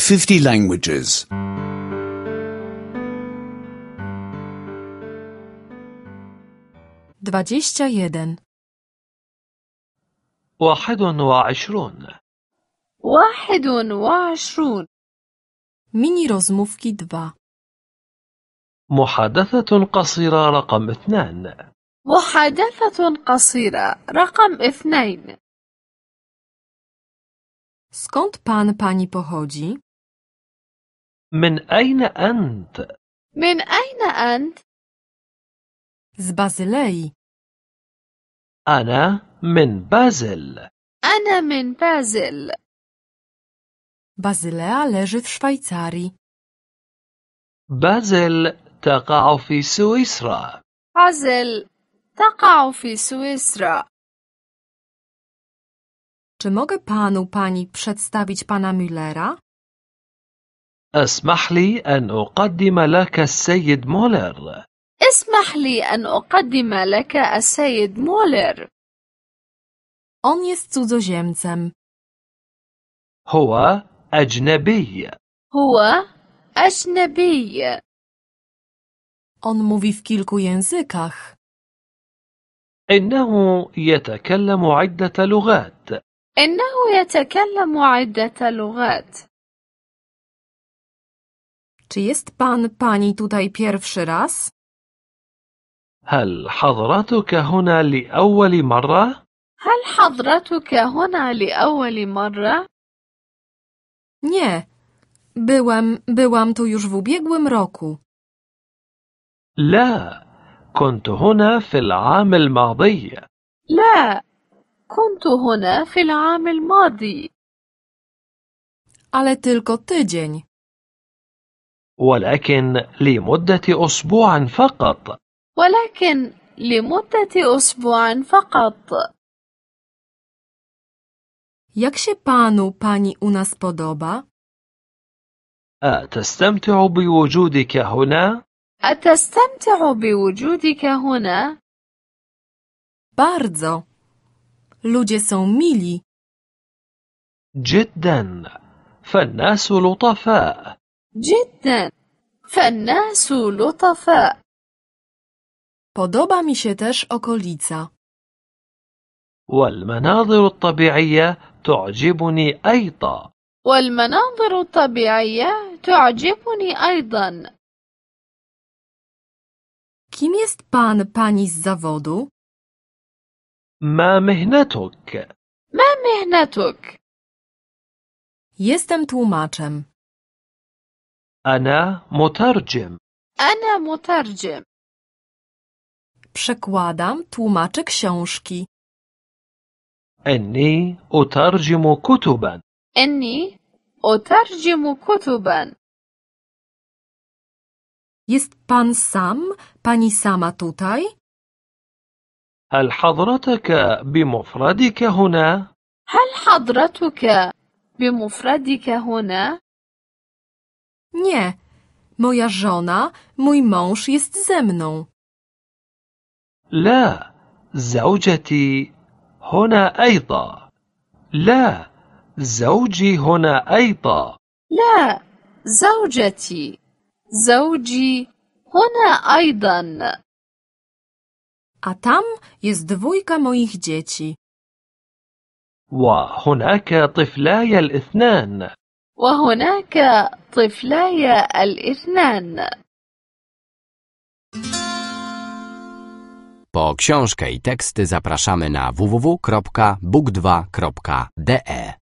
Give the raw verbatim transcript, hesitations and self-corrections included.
fifty languages. Dwadzieścia jeden. واحد وعشرون. واحد وعشرون. Mini rozmówki dwa. محادثة قصيرة رقم اثنان. محادثة قصيرة رقم اثنين. Skąd pan, pani pochodzi? من أين أنت؟ من أين أنت؟ Z Bazylei. أنا من بازل. أنا من بازل. Bazylea leży w Szwajcarii. بازل تقع في سويسرا. بازل تقع في سويسرا. Czy mogę panu, pani przedstawić pana Müllera? اسمح لي أن أقدم لك السيد مولر. اسمح لي أن أقدم لك السيد مولر. On jest cudzoziemcem. هو أجنبي. هو أجنبي. On mówi w kilku językach. إنه يتكلم عدة لغات. إنه يتكلم عدة لغات. Czy jest pan, pani tutaj pierwszy raz? هل حضرتك هنا لأول مرة؟ هل حضرتك هنا لأول مرة؟ Nie. Byłem, byłam tu już w ubiegłym roku. لا، كنت هنا في العام الماضي. لا، كنت هنا في العام الماضي. Ale tylko tydzień. ولكن لمدة أسبوع فقط. ولكن لمدة أسبوع فقط. Jak się panu, pani u nas podoba? أتستمتع بوجودك هنا؟ أتستمتع بوجودك هنا؟ Bardzo. Ludzie są mili. جدا، فالناس لطفاء. جدا، فالناس لطفاء. Podoba mi się też okolica. والمناظر الطبيعية تعجبني أيضا. والمناظر الطبيعية تعجبني أيضا. Kim jest pan, pani z zawodu? ما مهنتك؟ ما مهنتك؟ Jestem tłumaczem. أنا مترجم. أنا مترجم. Przekładam, tłumaczę książki. إني أترجم كتبا. إني أترجم كتبا. Jest pan sam, pani sama tutaj? هل حضرتك بمفردك هنا؟ هل حضرتك بمفردك هنا؟ Nie. Moja żona, mój mąż jest ze mną. لا، زوجتي هنا أيضا. لا، زوجي هنا أيضا. لا، زوجتي. زوجي هنا أيضا. A tam jest dwójka moich dzieci. وهناك طفلاي الاثنان. وهناك طفلاي الاثنان. Po książkę i teksty zapraszamy na w w w kropka book dwa kropka d e.